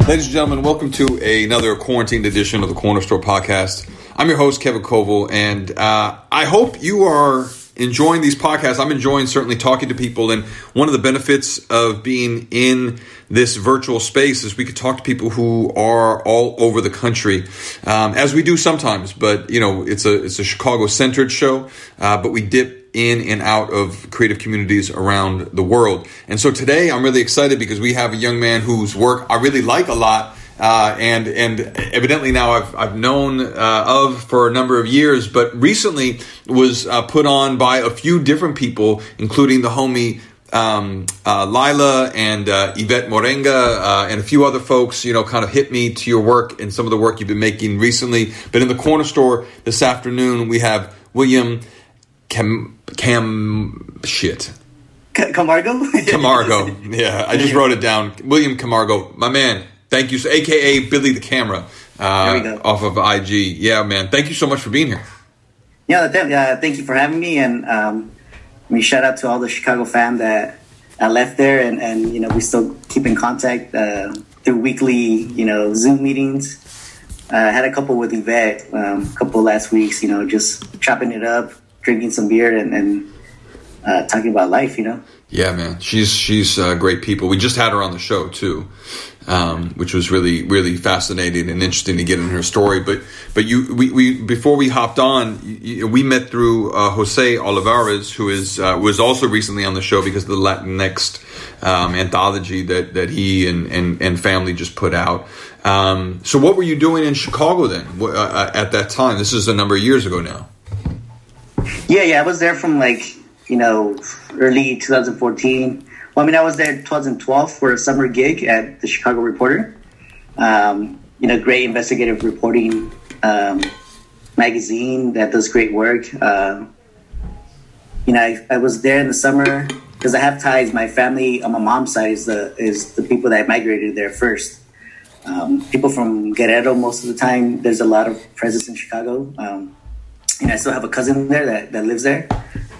Ladies and gentlemen, welcome to another quarantined edition of the Corner Store Podcast. I'm your host, Kevin Koval, and I hope you are enjoying these podcasts. I'm enjoying certainly talking to people, and one of the benefits of being in this virtual space is we could talk to people who are all over the country, as we do sometimes. But you know, it's a Chicago-centered show, but we dip in and out of creative communities around the world. And so today I'm really excited because we have a young man whose work I really like a lot, and evidently now I've known of for a number of years, but recently was put on by a few different people, including the homie Lila and Yvette Morenga and a few other folks, you know, kind of hit me to your work and some of the work you've been making recently. But in the Corner Store this afternoon, we have William Camargo? Camargo. Yeah, I just wrote it down. William Camargo, my man. Thank you. AKA Billy the Camera off of IG. Yeah, man. Thank you so much for being here. Yeah, thank you for having me. And shout out to all the Chicago fam that I left there. And you know, we still keep in contact through weekly, you know, Zoom meetings. I had a couple with Yvette, a couple last weeks, you know, just chopping it up, drinking some beer and talking about life, you know. Yeah, man, she's great people. We just had her on the show too, which was really, really fascinating and interesting to get in her story. But we before we hopped on, we met through Jose Olivares, who was also recently on the show because of the Latinx anthology that he and family just put out. So what were you doing in Chicago then at that time? This is a number of years ago now. Yeah, I was there from early 2014. Well, I was there in 2012 for a summer gig at the Chicago Reporter. Great investigative reporting magazine that does great work. I was there in the summer because I have ties. My family on my mom's side is the people that migrated there first. People from Guerrero most of the time. There's a lot of presence in Chicago. I still have a cousin there that lives there.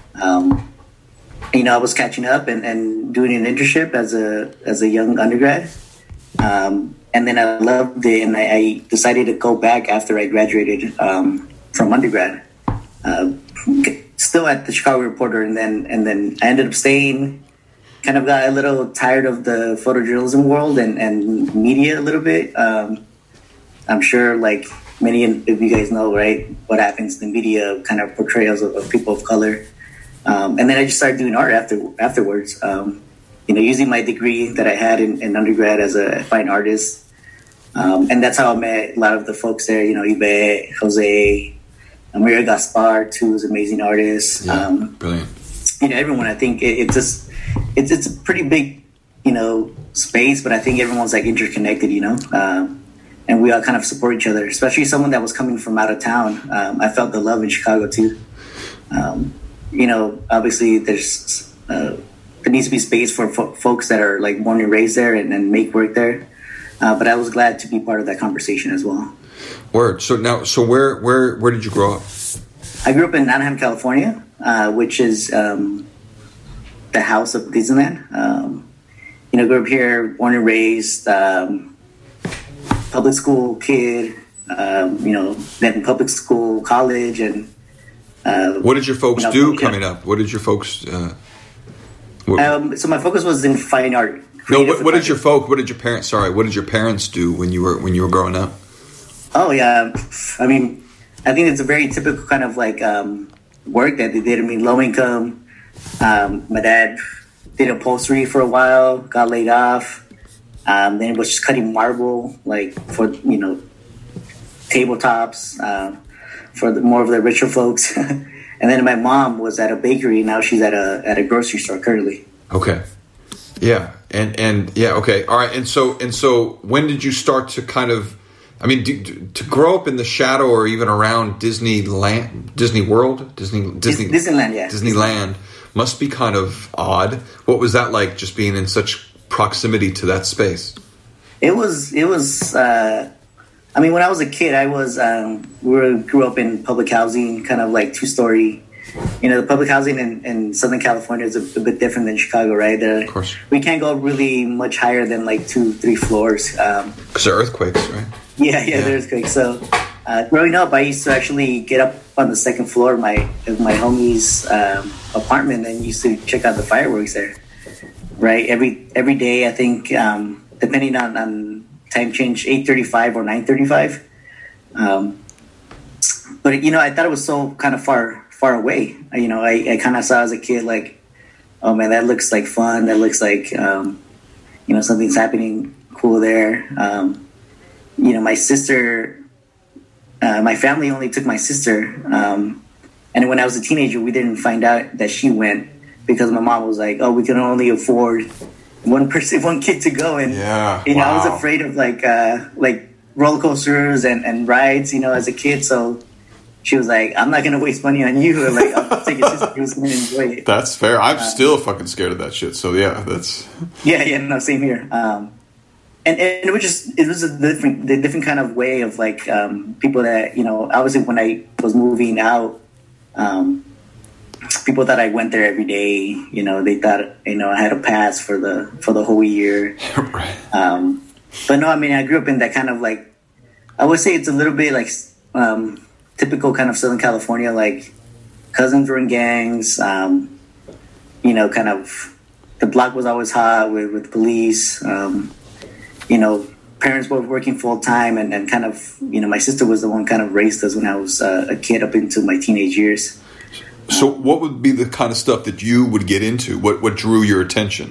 I was catching up and doing an internship as a young undergrad. And then I loved it, and I decided to go back after I graduated from undergrad. Still at the Chicago Reporter, and then I ended up staying. Kind of got a little tired of the photojournalism world and media a little bit. I'm sure, like many of you guys know, right, what happens in the media, kind of portrayals of people of color. And then I just started doing art afterwards. Using my degree that I had in undergrad as a fine artist. And that's how I met a lot of the folks there, Yvette, Jose, Maria Gaspar, too, is an amazing artist. Yeah, brilliant. Everyone, I think it's a pretty big, space, but I think everyone's like interconnected, and we all kind of support each other, especially someone that was coming from out of town. I felt the love in Chicago too. Obviously there needs to be space for folks that are like born and raised there and make work there. But I was glad to be part of that conversation as well. Word. So where did you grow up? I grew up in Anaheim, California, which is the house of Disneyland. Grew up here, born and raised, public school kid, then public school, college, and what did your folks do coming up? What did your folks? So my focus was in fine art. No, what did your parents? Sorry, what did your parents do when you were growing up? Oh yeah, I think it's a very typical kind of like work that they did. Low income. My dad did upholstery for a while, got laid off. Then was just cutting marble, like for tabletops, for more of the richer folks. And then my mom was at a bakery. Now she's at a grocery store currently. Okay, yeah, and yeah, okay, all right. And so when did you start to kind of? To grow up in the shadow or even around Disneyland, Disney World, Disneyland, yeah. Disneyland must be kind of odd. What was that like, just being in such proximity to that space? It was. When I was a kid, I was grew up in public housing, kind of like 2-story the public housing in Southern California is a bit different than Chicago, right? Of course. We can't go really much higher than like 2-3 floors. Because there are earthquakes, right? Yeah, there's earthquakes. So growing up, I used to actually get up on the second floor of my homie's apartment and used to check out the fireworks there. Right, every day, I think, depending on time change, 8:35 or 9:35. But I thought it was so kind of far away. I kind of saw as a kid like, oh man, that looks like fun. That looks like something's happening cool there. My sister, my family only took my sister, and when I was a teenager, we didn't find out that she went because my mom was like, oh, we can only afford one kid to go, and wow. I was afraid of like roller coasters and rides, as a kid. So she was like, I'm not gonna waste money on you. Like, I'll take your sister who's gonna enjoy it. That's fair. I'm still fucking scared of that shit. So yeah, that's no, same here. And it was a different kind of way of like people that obviously when I was moving out. People thought I went there every day. They thought I had a pass for the whole year. Right. But no, I mean I grew up in that kind of like, I would say it's a little bit like typical kind of Southern California, like cousins were in gangs. Kind of the block was always hot with police. Parents were working full time, and kind of my sister was the one kind of raised us when I was a kid up into my teenage years. So what would be the kind of stuff that you would get into? What drew your attention?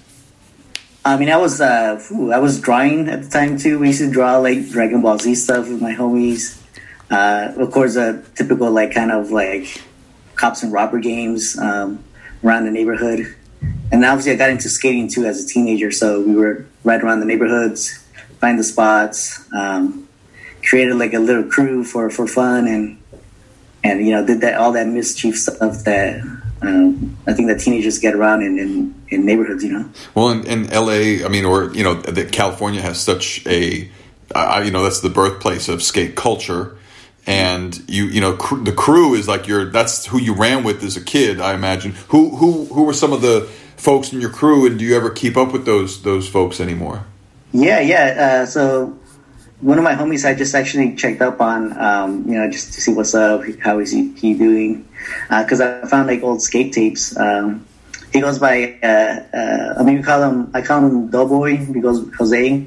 I mean, I was drawing at the time too. We used to draw like Dragon Ball Z stuff with my homies. Of course, typical like kind of like cops and robber games around the neighborhood. And obviously, I got into skating too as a teenager. So we would ride around the neighborhoods, find the spots, created like a little crew for fun, and did all that mischief stuff that I think that teenagers get around in neighborhoods, Well, in LA, I mean, or that California has such a, that's the birthplace of skate culture, and the crew is like that's who you ran with as a kid, I imagine. Who were some of the folks in your crew, and do you ever keep up with those folks anymore? Yeah. So one of my homies I just actually checked up on, just to see what's up, how is he doing? Because I found like old skate tapes. He goes by, I call him Doughboy. He goes Jose.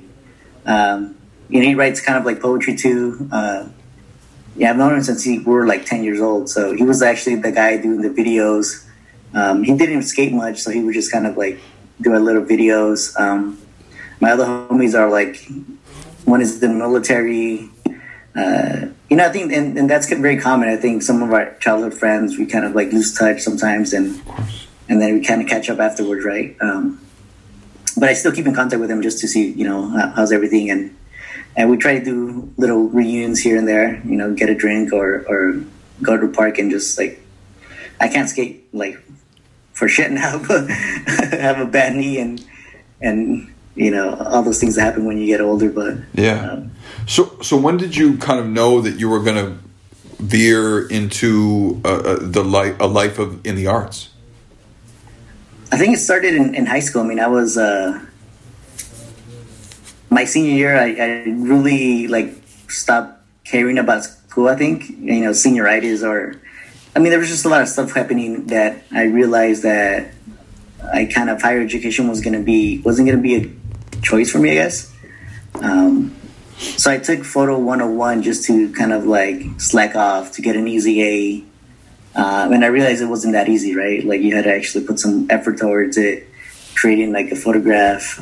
He writes kind of like poetry too. I've known him since we were like 10 years old. So he was actually the guy doing the videos. He didn't even skate much, so he would just kind of like do a little videos. My other homies are like, one is the military. I think, and that's very common. I think some of our childhood friends, we kind of like lose touch sometimes, and then we kind of catch up afterwards, right? But I still keep in contact with them just to see, how's everything, and we try to do little reunions here and there. Get a drink or go to the park and just like, I can't skate like for shit now, but I have a bad knee and all those things that happen when you get older. But yeah. So when did you kind of know that you were going to veer into a life in the arts? I think it started in high school. I mean, I was my senior year. I really like stopped caring about school. I think senioritis, there was just a lot of stuff happening that I realized that I kind of higher education wasn't going to be a choice for me, I guess. So I took Photo 101 just to kind of like slack off to get an easy A. And I realized it wasn't that easy, right? Like you had to actually put some effort towards it, creating like a photograph.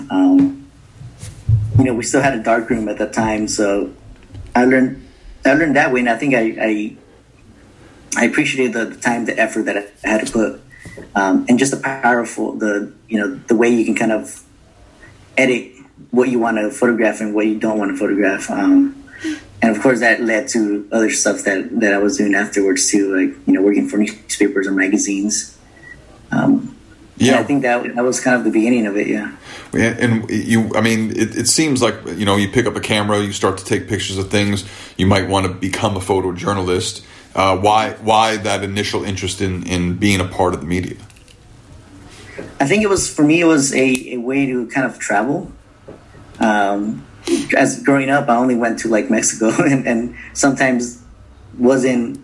We still had a darkroom at that time, so I learned that way, and I think I appreciated the time, the effort that I had to put, and just the way you can kind of edit what you want to photograph and what you don't want to photograph. And of course that led to other stuff that I was doing afterwards too, like, working for newspapers or magazines. I think that was kind of the beginning of it. Yeah. And it seems like, you pick up a camera, you start to take pictures of things. You might want to become a photojournalist. Why that initial interest in being a part of the media? I think it was a way to kind of travel. As growing up, I only went to like Mexico, and sometimes wasn't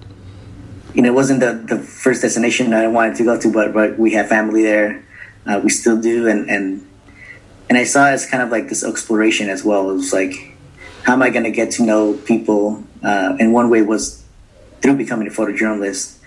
the first destination I wanted to go to, but we have family there. We still do, and I saw it as kind of like this exploration as well. It was like, how am I going to get to know people? And one way was through becoming a photojournalist.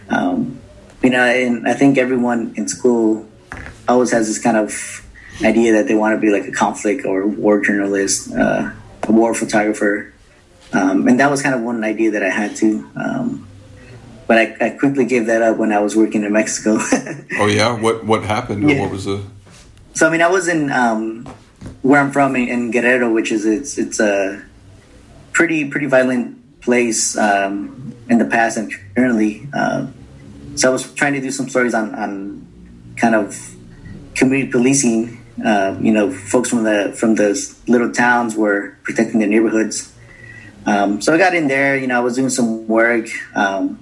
And I think everyone in school always has this kind of idea that they want to be like a conflict or war journalist, a war photographer. And that was kind of one idea that I had too. But I quickly gave that up when I was working in Mexico. Oh yeah? What happened? Yeah. What was the... So, I was in where I'm from in Guerrero, which is it's a pretty violent place in the past and currently. So I was trying to do some stories on kind of community policing. Folks from the little towns were protecting their neighborhoods. So I got in there. I was doing some work, and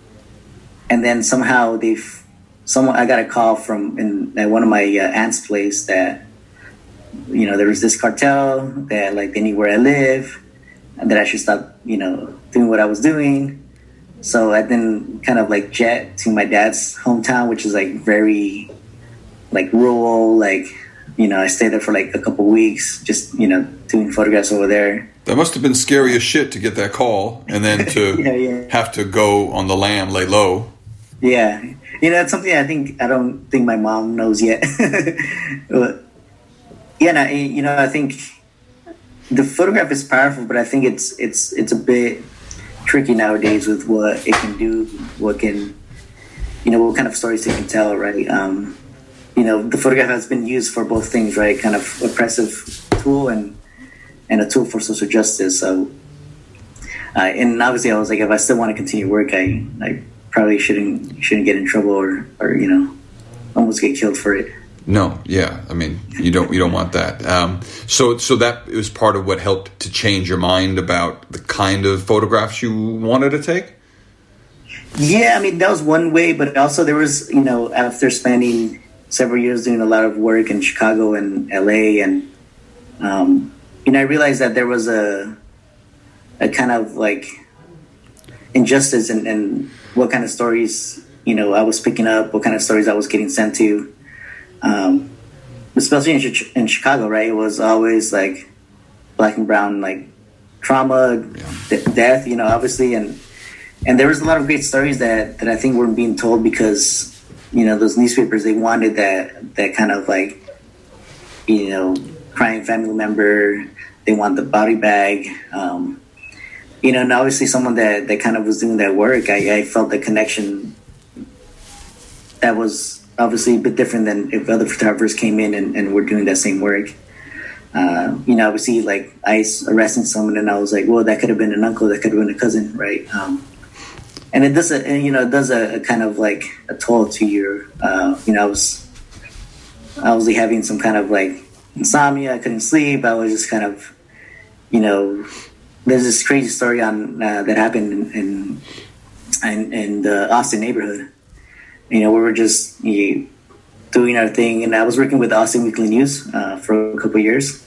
then somehow I got a call from at one of my aunt's place that there was this cartel that like they knew where I live and that I should stop doing what I was doing. So I then kind of like jet to my dad's hometown, which is like very like rural, like I stayed there for like a couple weeks, just doing photographs over there. That must have been scary as shit to get that call and then to have to go on the lam, lay low. Yeah. That's something I don't think my mom knows yet. But, I think the photograph is powerful, but I think it's a bit tricky nowadays with what it can do, what kind of stories it can tell, right? The photograph has been used for both things, right? Kind of oppressive tool and a tool for social justice. So, and obviously I was like, if I still want to continue work, I probably shouldn't get in trouble or almost get killed for it. No, yeah, you don't want that. So that was part of what helped to change your mind about the kind of photographs you wanted to take. Yeah, that was one way, but also there was after spending several years doing a lot of work in Chicago and LA, and I realized that there was a kind of like injustice in what kind of stories I was picking up, what kind of stories I was getting sent to. Especially in Chicago, right? It was always like black and brown, like trauma, death, obviously. And there was a lot of great stories that I think weren't being told because, those newspapers, they wanted that kind of like, crying family member. They want the body bag. And obviously someone that kind of was doing that work, I felt the connection that was obviously a bit different than if other photographers came in and were doing that same work. Obviously like ICE arresting someone, and I was like, well, that could have been an uncle, that could have been a cousin, right? And it does a kind of like a toll to your, I was having some kind of like insomnia, I couldn't sleep, I was just kind of, there's this crazy story that happened in the Austin neighborhood. We were just doing our thing, and I was working with the Austin Weekly News for a couple of years.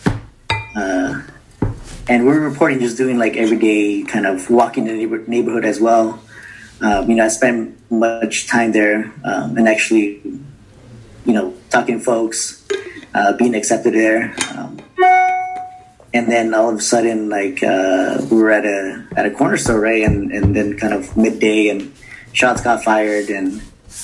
And we were reporting, just doing like everyday kind of walking the neighborhood as well. I spent much time there and actually, talking to folks, being accepted there. And then all of a sudden, like we were at a corner store, right? And then kind of midday, and shots got fired, and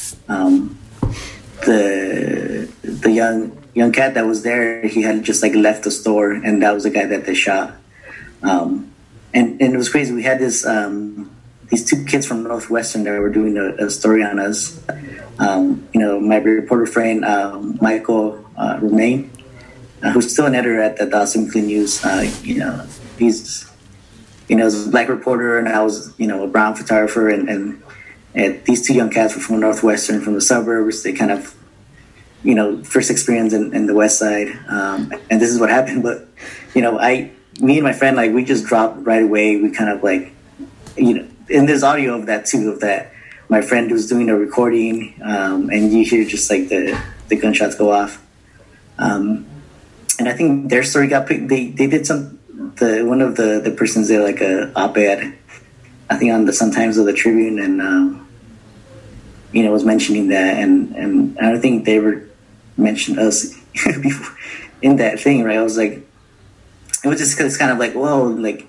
the young cat that was there, he had just like left the store, and that was the guy that they shot. And it was crazy. We had these two kids from Northwestern that were doing a story on us. My reporter friend Michael Romaine, who's still an editor at the Austin Weekly News. He's was a black reporter, and I was a brown photographer, and these two young cats were from Northwestern, from the suburbs. They kind of first experience in the West Side, and this is what happened. But me and my friend, like, we just dropped right away. We kind of like and there's audio of that too, of that my friend was doing a recording, and you hear just like the gunshots go off. And I think their story got picked. They did one of the persons there, like a op-ed, I think on the Sun-Times or the Tribune, and was mentioning that, and I don't think they ever mentioned us before in that thing, right? I was like, it was just cause it's kind of like, whoa, like,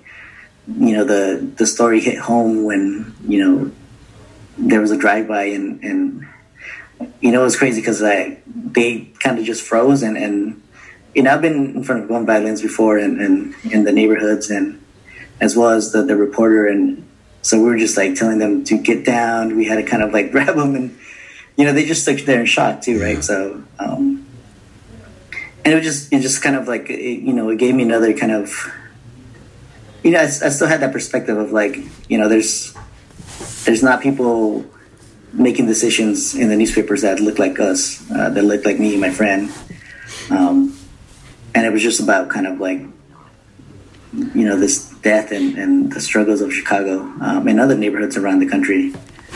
the story hit home when, there was a drive-by and it was crazy because they kind of just froze and I've been in front of gun violence before and in the neighborhoods and as well as the reporter, and so we were just like telling them to get down. We had to kind of like grab them and, they just stood there in shock too, right? So, and it just kind of like, it gave me another kind of, I still had that perspective of like, there's not people making decisions in the newspapers that look like us, that look like me and my friend. And it was just about kind of like, this death and the struggles of Chicago and other neighborhoods around the country.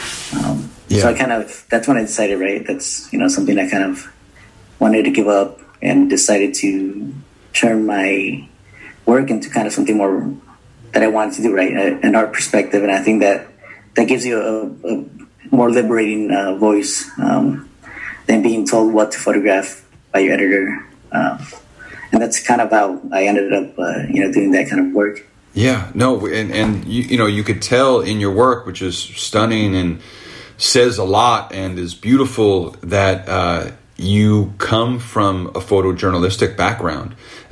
So that's when I decided, right, that's, something I kind of wanted to give up and decided to turn my work into kind of something more that I wanted to do, right, an art perspective. And I think that gives you a more liberating voice than being told what to photograph by your editor. And that's kind of how I ended up, doing that kind of work. Yeah, no, and you could tell in your work, which is stunning and says a lot and is beautiful, that you come from a photojournalistic background.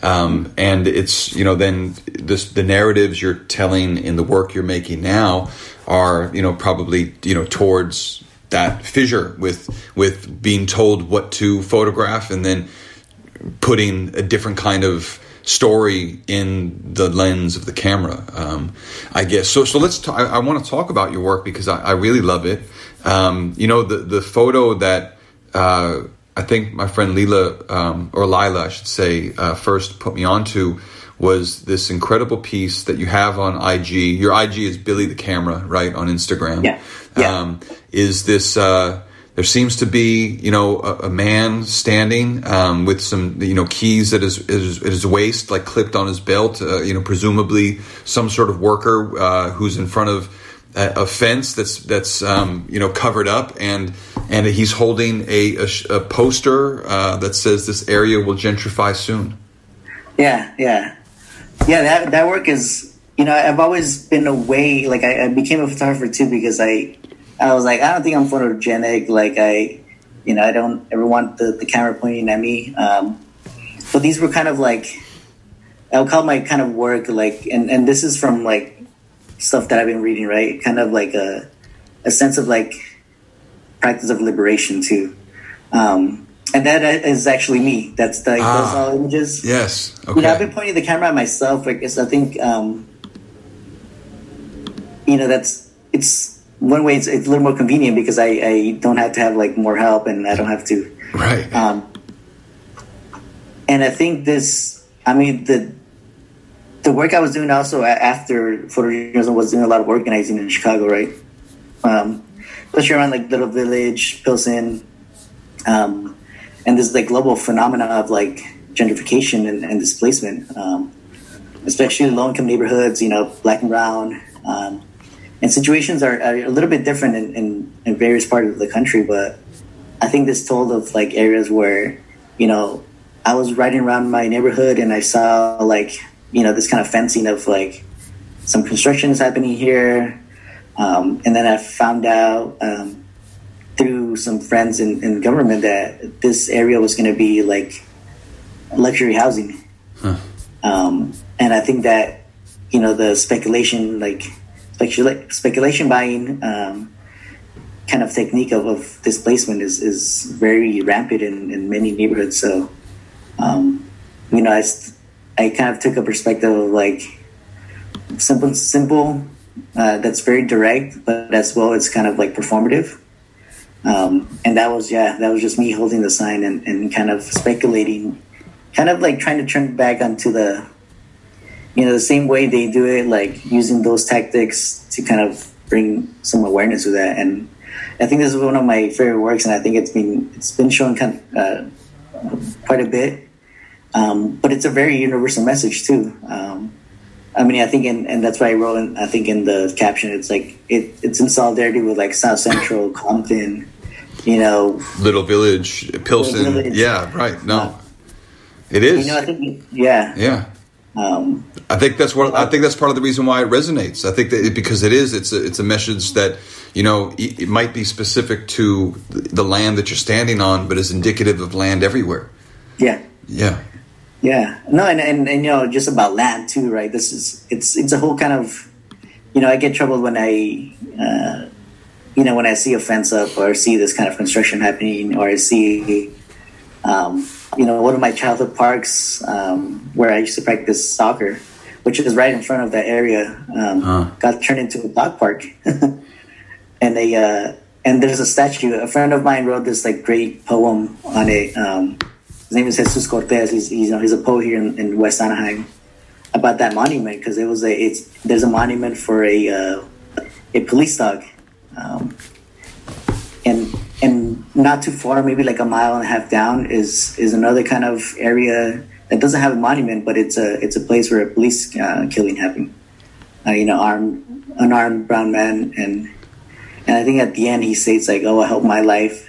And it's, then the narratives you're telling in the work you're making now are, probably, towards that fissure with being told what to photograph and then putting a different kind of story in the lens of the camera, I guess. So let's talk. I want to talk about your work because I really love it. The photo that I think my friend Lila, I should say, first put me onto was this incredible piece that you have on IG. Your IG is Billy the Camera, right, on Instagram. Yeah. Is this... there seems to be, a man standing with some, keys at his waist, like clipped on his belt. Presumably some sort of worker who's in front of a fence that's covered up, and he's holding a poster that says "This area will gentrify soon." Yeah. That work is, I've always been away. Like I became a photographer too because I was like, I don't think I'm photogenic. Like I don't ever want the camera pointing at me. But these were kind of like, I would call my kind of work like, and this is from like stuff that I've been reading, right? Kind of like a sense of like practice of liberation too. And that is actually me. That's those all images. Yes. Okay. I've been pointing the camera at myself. I guess I think, it's one way it's a little more convenient because I don't have to have like more help and I don't have to. Right. And I think the work I was doing also after photojournalism was doing a lot of organizing in Chicago, right? Especially around like Little Village, Pilsen, and this like global phenomena of like gentrification and displacement, especially in low-income neighborhoods, Black and brown. And situations are a little bit different in various parts of the country, but I think this told of like areas where, I was riding around my neighborhood and I saw like, this kind of fencing of like some construction is happening here. And then I found out through some friends in government that this area was going to be like luxury housing. Huh. And I think that, the speculation, speculation buying kind of technique of displacement is very rampant in many neighborhoods. So, I kind of took a perspective of like simple, that's very direct, but as well it's kind of like performative. And that was just me holding the sign and kind of speculating, kind of like trying to turn back onto the same way they do it, like using those tactics to kind of bring some awareness to that. And I think this is one of my favorite works, and I think it's been shown quite a bit. But it's a very universal message too. I mean, I think, and that's why I wrote in the caption, it's like it's in solidarity with like South Central, Compton, Little Village, Pilsen. Little Village. Yeah, right. No, it is. I think, yeah. Yeah. I think that's part of the reason why it resonates. I think that because it's a message that, it might be specific to the land that you're standing on, but is indicative of land everywhere. Yeah. Yeah. Yeah. No, and just about land too, right? It's a whole kind of, I get troubled when when I see a fence up or see this kind of construction happening, or I see, one of my childhood parks where I used to practice soccer, which is right in front of that area, got turned into a dog park. And there's a statue. A friend of mine wrote this like great poem on it. His name is Jesus Cortez. He's a poet here in West Anaheim, about that monument, because there's a monument for a police dog, and not too far, maybe like a mile and a half down, is another kind of area that doesn't have a monument, but it's a place where a police killing happened. Unarmed brown man, and I think at the end he says like, "Oh, I hope my life,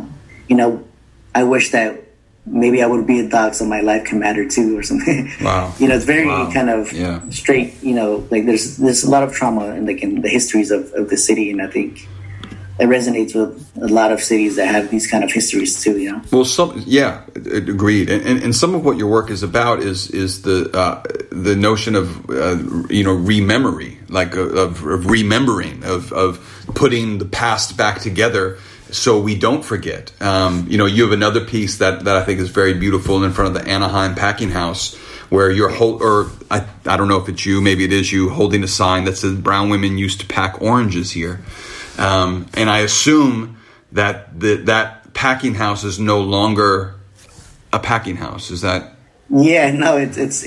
I wish that maybe I would be a dog so my life can matter too," or something. Wow. It's very kind of straight. Like there's a lot of trauma in the histories of the city, and I think it resonates with a lot of cities that have these kind of histories too. Well, agreed. And some of what your work is about is the notion of rememory, like of remembering, of putting the past back together, so we don't forget. You have another piece that I think is very beautiful in front of the Anaheim Packing House, where I don't know if it's you, maybe it is you, holding a sign that says "Brown women used to pack oranges here," and I assume that that packing house is no longer a packing house. Is that? Yeah, no, it's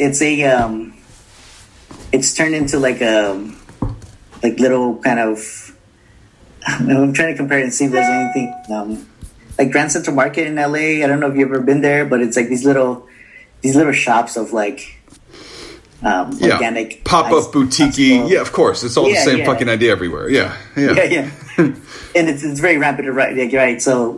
turned into like a little kind of. I'm trying to compare it and see if there's anything like Grand Central Market in LA. I don't know if you've ever been there, but it's like these little shops of like organic pop-up boutique. Yeah, of course, it's all the same fucking idea everywhere. Yeah. And it's very rapid, right? So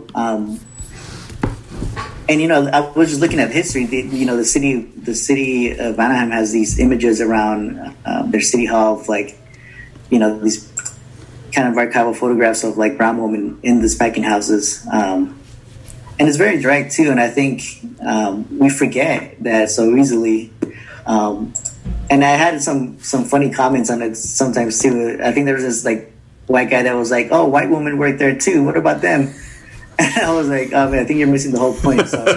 I was just looking at history. The city of Anaheim has these images around their city hall of like these kind of archival photographs of like brown women in these packing houses, and it's very direct too. And I think we forget that so easily. And I had some funny comments on it sometimes too. I think there was this like white guy that was like, "Oh, white women work there too. What about them?" And I was like, "Oh man, I think you're missing the whole point." So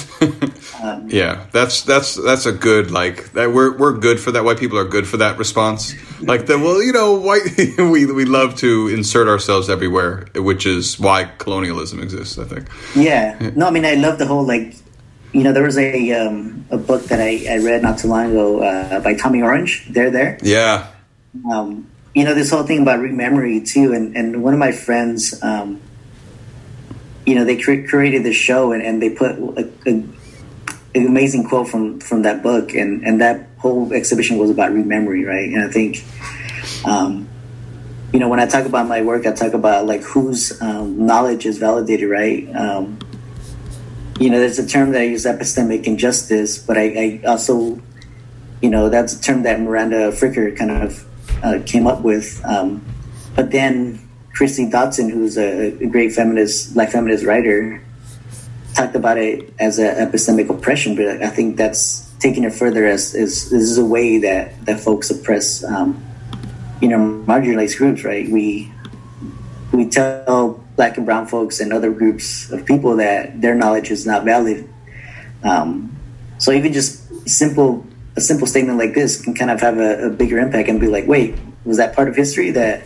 that's a good like that. We're good for that. White people are good for that response. Like white we love to insert ourselves everywhere, which is why colonialism exists, I think. Yeah. No, I mean I love the whole like. There was a book that I read not too long ago by Tommy Orange. They're there. Yeah. This whole thing about rememory too, and one of my friends, they created this show and they put an amazing quote from that book, and that whole exhibition was about rememory, right? And I think, when I talk about my work, I talk about like whose knowledge is validated, right? There's a term that I use, epistemic injustice, but I also, that's a term that Miranda Fricker kind of came up with. But then Christy Dodson, who's a great Black feminist writer, talked about it as an epistemic oppression. But I think that's taking it further as this is a way that folks oppress, marginalized groups, right? We tell Black and brown folks and other groups of people that their knowledge is not valid. So even just a simple statement like this can kind of have a bigger impact and be like, wait, was that part of history that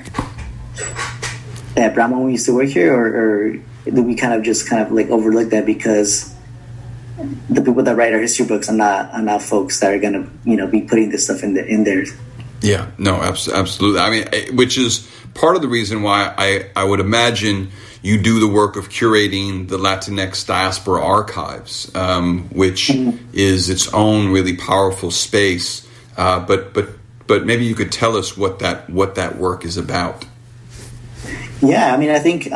brown women used to work here, or did we kind of like overlook that because the people that write our history books are not folks that are gonna be putting this stuff in there. Yeah, no, absolutely. I mean, which is part of the reason why I would imagine you do the work of curating the Latinx Diaspora Archives, which is its own really powerful space. But maybe you could tell us what that work is about. Yeah, I mean, I think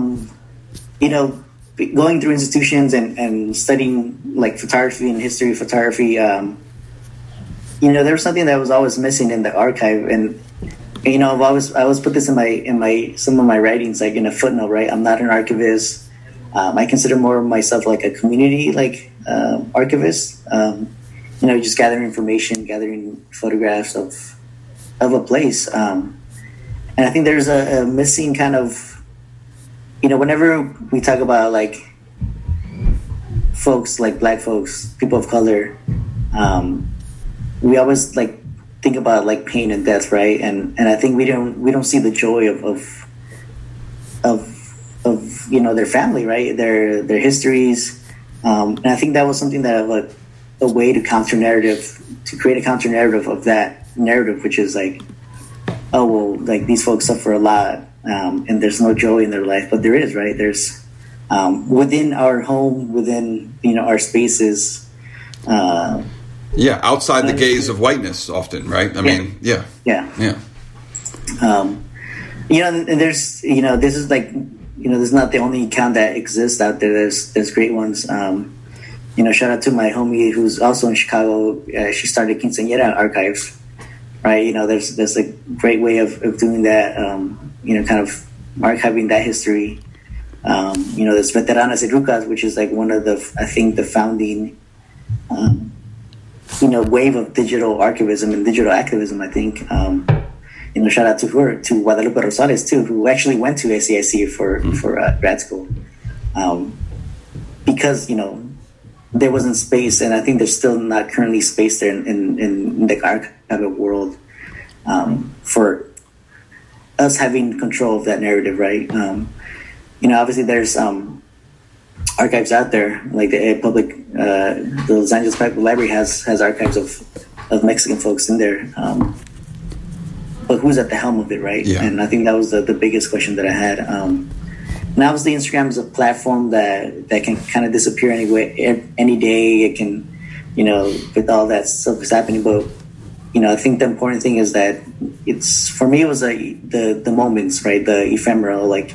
going through institutions and studying like photography and history of photography, there was something that was always missing in the archive, and I always put this in my some of my writings, like in a footnote, right? I'm not an archivist. I consider more of myself like a community archivist. Just gathering information, gathering photographs of a place, and I think there's a missing kind of, whenever we talk about like folks, like Black folks, people of color, we always like think about like pain and death, right? And I think we don't see the joy of their family, right? Their histories, and I think that was something that like a way to create a counter narrative of that narrative, which is like, oh well, like these folks suffer a lot, and there's no joy in their life, but there is, right? There's within our home, within our spaces. Outside the gaze of whiteness, often, right? I mean, yeah. And there's this is like this is not the only account that exists out there. There's great ones. Shout out to my homie who's also in Chicago. She started Quinceañera Archives, right? There's a great way of doing that. Kind of archiving that history. There's Veteranas y Rucas, which is like one of the founding wave of digital archivism and digital activism, I think. Shout out to her, to Guadalupe Rosales too, who actually went to SAIC for grad school, because there wasn't space, and I think there's still not currently space there in the archival world for us having control of that narrative, right? Obviously there's archives out there, like the Los Angeles Public Library has archives of Mexican folks in there, but who's at the helm of it, right? Yeah. And I think that was the biggest question that I had. And obviously Instagram is a platform that can kind of disappear any day. It can, with all that stuff is happening, but I think the important thing is that for me it was the moments, right? The ephemeral, like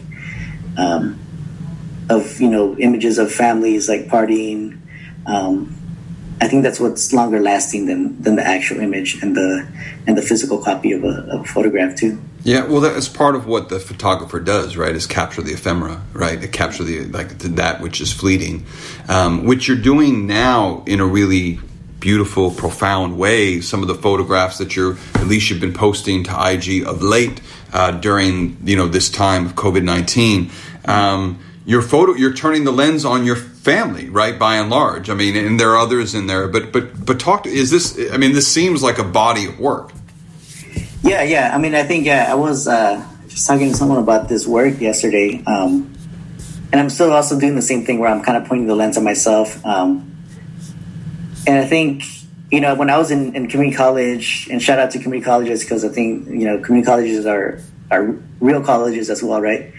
of images of families like partying. I think that's what's longer lasting than the actual image and the physical copy of a photograph too. Yeah, well, that's part of what the photographer does, right? Is capture the ephemera, right? To capture that which is fleeting, which you're doing now in a really beautiful, profound way. Some of the photographs that you've been posting to IG of late during this time of COVID-19. You're turning the lens on your family, right? By and large, I mean, and there are others in there, but this seems like a body of work. Yeah. I mean, I think I was just talking to someone about this work yesterday, and I'm still also doing the same thing where I'm kind of pointing the lens on myself. And I think when I was in community college, and shout out to community colleges because I think community colleges are real colleges as well, right?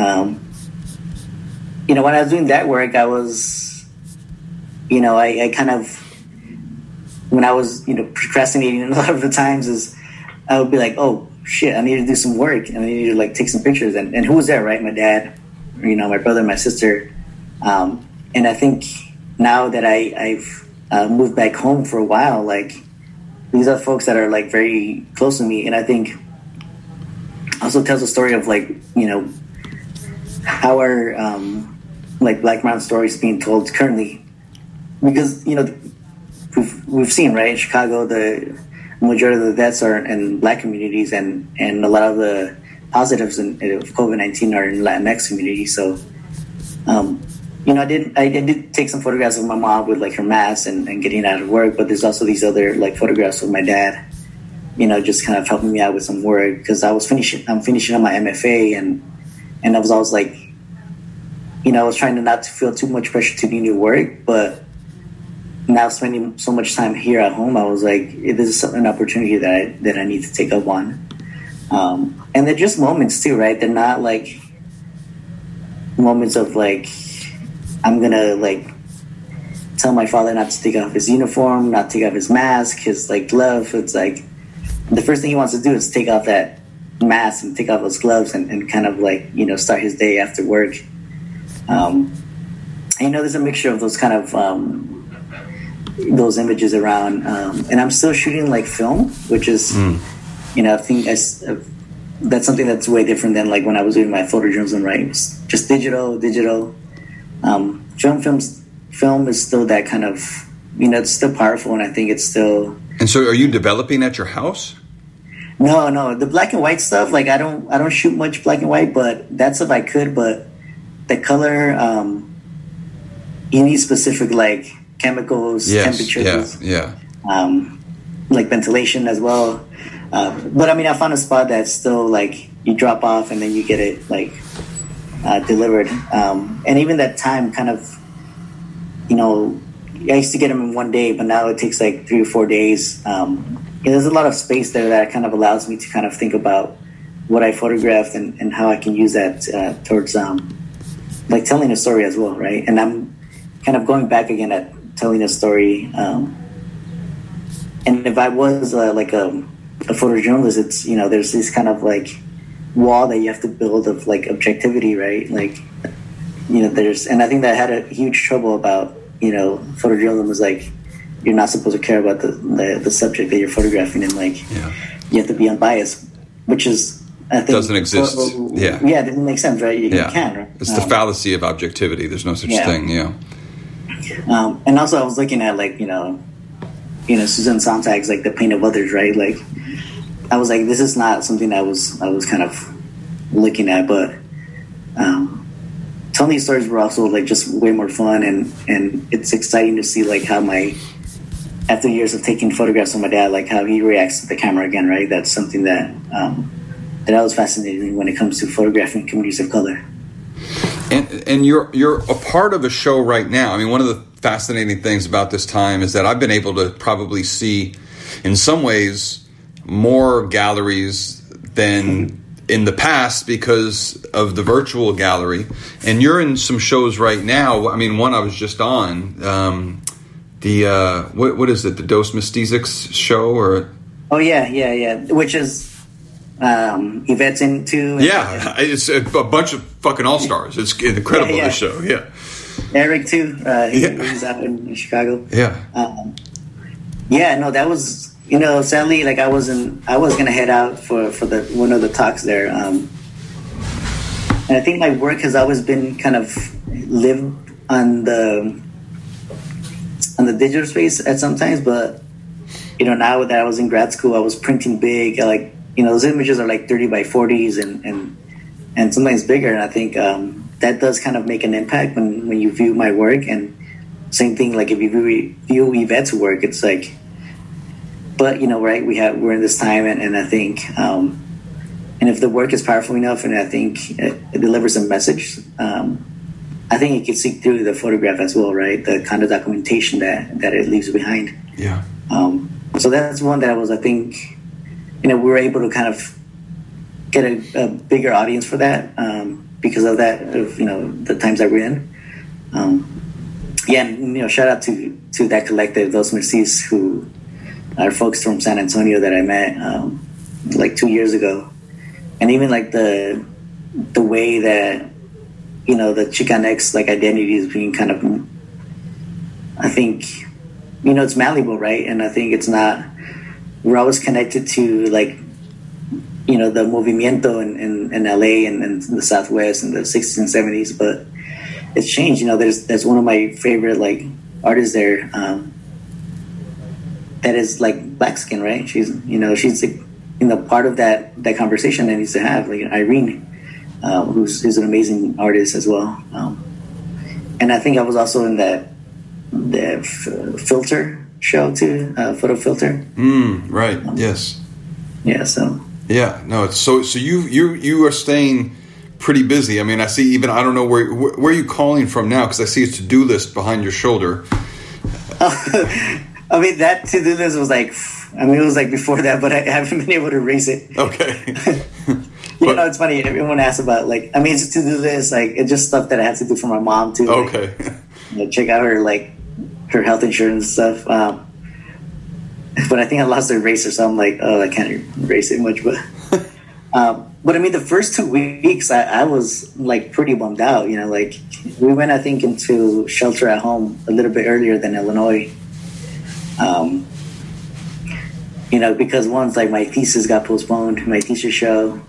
When I was doing that work, I was, I kind of, when I was, procrastinating a lot of the times is I would be like, oh shit, I need to do some work and I need to like take some pictures. And who was there, right? My dad, my brother, my sister. And I think now that I've moved back home for a while, like these are folks that are like very close to me. And I think also tells a story of like, how our, like Black Brown stories being told currently, because we've seen, right, in Chicago the majority of the deaths are in Black communities, and a lot of the positives of COVID-19 are in Latinx communities. So I did take some photographs of my mom with like her mask and getting out of work, but there's also these other like photographs of my dad, just kind of helping me out with some work because I'm finishing up my MFA, and I was always like, I was trying not to feel too much pressure to do new work, but now spending so much time here at home, I was like, this is an opportunity that I need to take up on. And they're just moments too, right? They're not like moments of like, I'm gonna like tell my father not to take off his uniform, not take off his mask, his like glove. It's like the first thing he wants to do is take off that mask and take off those gloves and kind of like, you know, start his day after work. And, you know, there's a mixture of those kind of those images around, and I'm still shooting like film, which is you know, I think that's something that's way different than like when I was doing my photojournalism, right? It's just digital. Film is still that kind of, you know, it's still powerful, and I think it's still. And so, are you developing at your house? No, the black and white stuff. Like I don't shoot much black and white, but that's if I could. But the color, you need specific like chemicals, temperatures, like ventilation as well. But I mean, I found a spot that's still like you drop off and then you get it like delivered, and even that time kind of, you know, I used to get them in one day, but now it takes like 3 or 4 days. There's a lot of space there that kind of allows me to kind of think about what I photographed and how I can use that towards like telling a story as well, right? And I'm kind of going back again at telling a story. And if I was like a photojournalist, it's, you know, there's this kind of like wall that you have to build of like objectivity, right? Like, you know, and I think that I had a huge trouble about, you know, photojournalism was like, you're not supposed to care about the subject that you're photographing, and like you have to be unbiased, which is, I think, doesn't exist. It doesn't make sense, right? You can, right? It's the fallacy of objectivity. There's no such thing. And also I was looking at like, you know, Susan Sontag's like The Pain of Others, right? Like I was like, this is not something I was kind of looking at, but telling these stories were also like just way more fun, and it's exciting to see like how after years of taking photographs of my dad, like how he reacts to the camera again, right? That's something that I was fascinated when it comes to photographing communities of color. And you're a part of a show right now. I mean, one of the fascinating things about this time is that I've been able to probably see, in some ways, more galleries than in the past because of the virtual gallery. And you're in some shows right now. I mean, one I was just on, what is it, the Dos Mestizos show? Or which is Yvette's into. It's a bunch of fucking all-stars. It's incredible, this show. Eric too. He's out in Chicago. That was, you know, sadly, like I was gonna head out for the one of the talks there, and I think my work has always been kind of lived on the digital space at sometimes, but you know, now that I was in grad school, I was printing big, like, you know, those images are like 30 by 40s and sometimes bigger, and I think that does kind of make an impact when you view my work. And same thing, like if you view Yvette's work, it's like, but you know, right, we're in this time, and I think and if the work is powerful enough, and I think it delivers a message, I think it can seek through the photograph as well, right? The kind of documentation that it leaves behind. So that's one that I think, you know, we were able to kind of get a bigger audience for that because of that, of, you know, the times that we're in. And, you know, shout out to that collective, Dos Mestizos, who are folks from San Antonio that I met like 2 years ago. And even like the way that, you know, the Chicanx like identity is being kind of, I think, you know, it's malleable, right? And I think we're always connected to like, you know, the movimiento in LA and the Southwest in the 60s and 70s, but it's changed. You know, there's one of my favorite like artists there that is like black skin, right? She's like, you know, part of that conversation that needs to have, like Irene, who's an amazing artist as well. And I think I was also in the filter show too, photo filter. Right. Yes. Yeah. So. Yeah. No. It's so you are staying pretty busy. I mean, I see. Even I don't know where are you calling from now, because I see a to-do list behind your shoulder. I mean, that to-do list was like, I mean, it was like before that, but I haven't been able to erase it. Okay. It's funny. Everyone asks about, like, I mean, it's a to-do list. Like, it's just stuff that I have to do for my mom, too. Okay. Like, check out her, like, her health insurance stuff. But I think I lost the eraser, so I'm like, oh, I can't erase it much. But I mean, the first 2 weeks, I was, like, pretty bummed out. Like, we went, I think, into shelter at home a little bit earlier than Illinois. Because once, like, my thesis got postponed, my thesis show,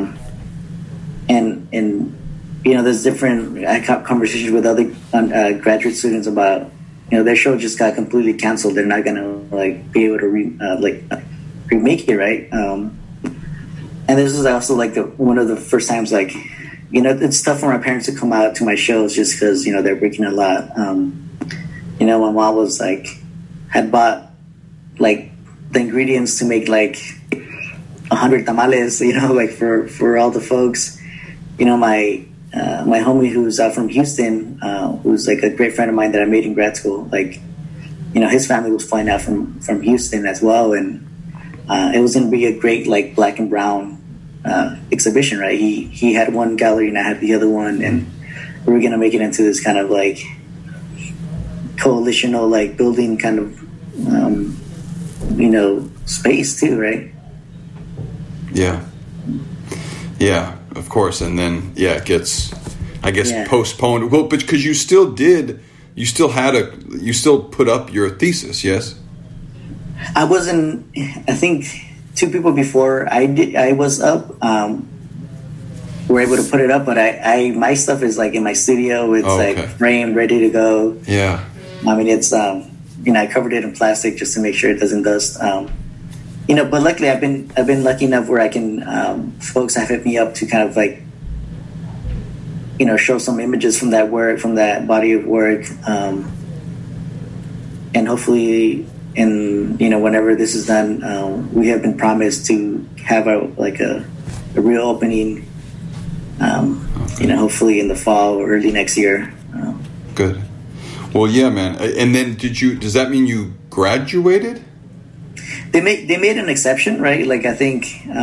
and there's different. I had conversations with other graduate students about, their show just got completely canceled. They're not gonna like be able to remake it, right? And this was also like one of the first times, like, it's tough for my parents to come out to my shows just because they're working a lot. My mom was like, had bought like the ingredients to make like 100 tamales, like for all the folks. My homie who's from Houston, who's like a great friend of mine that I made in grad school, like, his family was flying out from Houston as well, and it was going to be a great like black and brown exhibition, right? He had one gallery and I had the other one, and we were going to make it into this kind of like coalitional like building kind of space too, right? Yeah, of course. And then it gets, I guess, postponed. Well, but because you still put up your thesis, yes? I wasn't. I think 2 people before I was up were able to put it up, but my stuff is like in my studio. It's like framed, ready to go. Yeah. I mean, it's I covered it in plastic just to make sure it doesn't dust. But luckily I've been lucky enough where I can folks have hit me up to kind of like show some images from that work, from that body of work, and hopefully whenever this is done, we have been promised to have a real opening, hopefully in the fall or early next year. Good. Well, yeah, man. And then does that mean you graduated? They made an exception, right? Like, I think,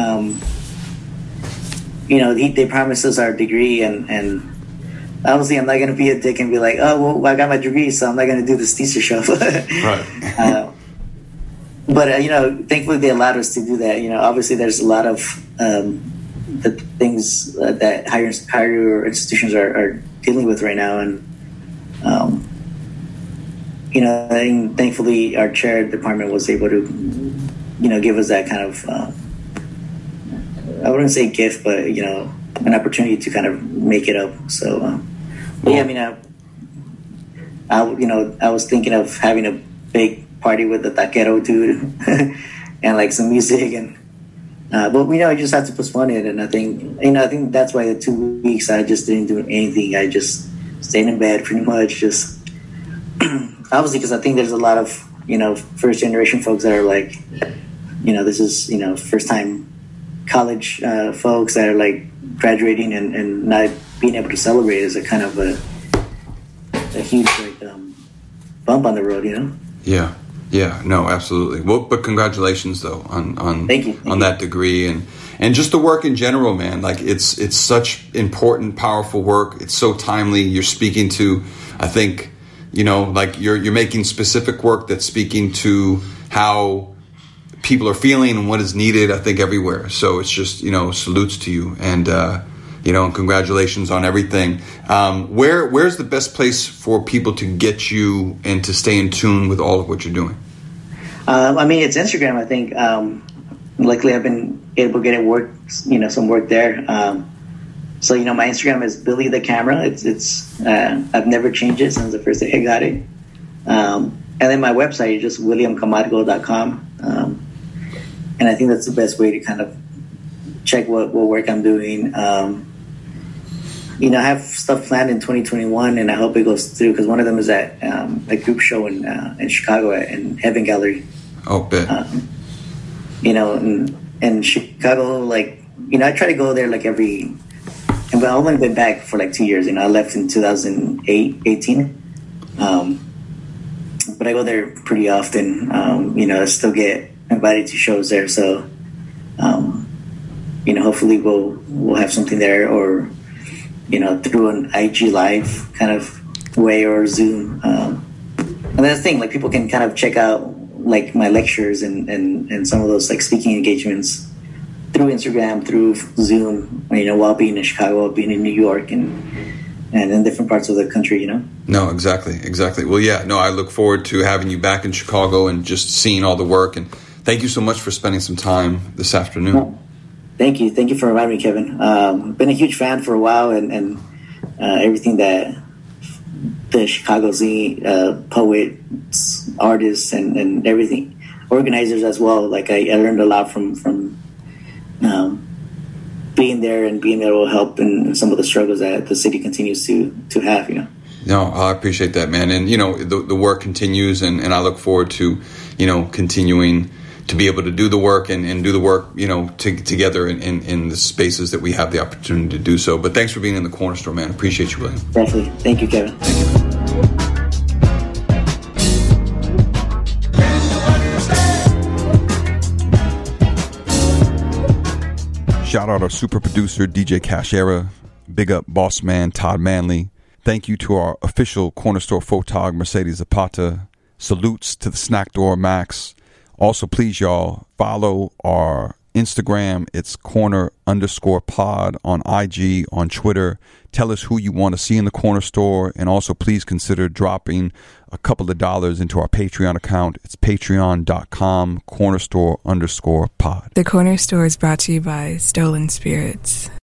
they promised us our degree, and obviously I'm not going to be a dick and be like, oh, well, I got my degree, so I'm not going to do this thesis show. Right. But, thankfully they allowed us to do that. Obviously there's a lot of the things that higher institutions are dealing with right now, and and thankfully our chair department was able to, give us that kind of, I wouldn't say gift, but, an opportunity to kind of make it up. So, I was thinking of having a big party with the taquero dude and like some music, and, but I just had to postpone it. And I think that's why the 2 weeks I just didn't do anything. I just stayed in bed pretty much, just obviously, because I think there's a lot of, first generation folks that are like, this is, first time college folks that are like graduating and not being able to celebrate is a kind of a huge like bump on the road, Yeah, no, absolutely. Well, but congratulations though on Thank you. On that degree and just the work in general, man. Like it's such important, powerful work. It's so timely. You're speaking to, I think, like you're making specific work that's speaking to how people are feeling and what is needed, I think, everywhere. So it's just, salutes to you, and and congratulations on everything. Where's the best place for people to get you and to stay in tune with all of what you're doing? It's Instagram, I think. Luckily I've been able to get work, some work there. So, my Instagram is Billy the Camera. It's I've never changed it since the first day I got it. And then my website is just williamcamargo.com. And I think that's the best way to kind of check what work I'm doing. I have stuff planned in 2021, and I hope it goes through, because one of them is at a group show in Chicago in Heaven Gallery. Oh, bet. In Chicago, like, I try to go there like every... I've only been back for like 2 years. I left in 2018. But but I go there pretty often. I still get invited to shows there, so hopefully we'll have something there, or through an IG Live kind of way, or Zoom. And that's the thing, like, people can kind of check out like my lectures and some of those like speaking engagements through Instagram, through Zoom, while being in Chicago, while being in New York, and in different parts of the country, No, exactly. Well, yeah, no, I look forward to having you back in Chicago and just seeing all the work. And thank you so much for spending some time this afternoon. No, thank you for inviting me, Kevin. I've been a huge fan for a while, and everything that the Chicago Zine, poets, artists, and everything, organizers as well. Like I learned a lot from being there and being able to help in some of the struggles that the city continues to have. No, I appreciate that, man. And the work continues, and I look forward to continuing to be able to do the work and do the work together in the spaces that we have the opportunity to do so. But thanks for being in the Corner Store, man. Appreciate you, William. Definitely. Thank you, Kevin. Thank you. Shout out our super producer, DJ Cashera. Big up boss man, Todd Manley. Thank you to our official Corner Store photog, Mercedes Zapata. Salutes to the Snack Door, Max. Also, please, y'all, follow our Instagram. It's corner_pod on IG, on Twitter. Tell us who you want to see in the Corner Store. And also, please consider dropping a couple of dollars into our Patreon account. It's patreon.com, cornerstore_pod. The Corner Store is brought to you by Stolen Spirits.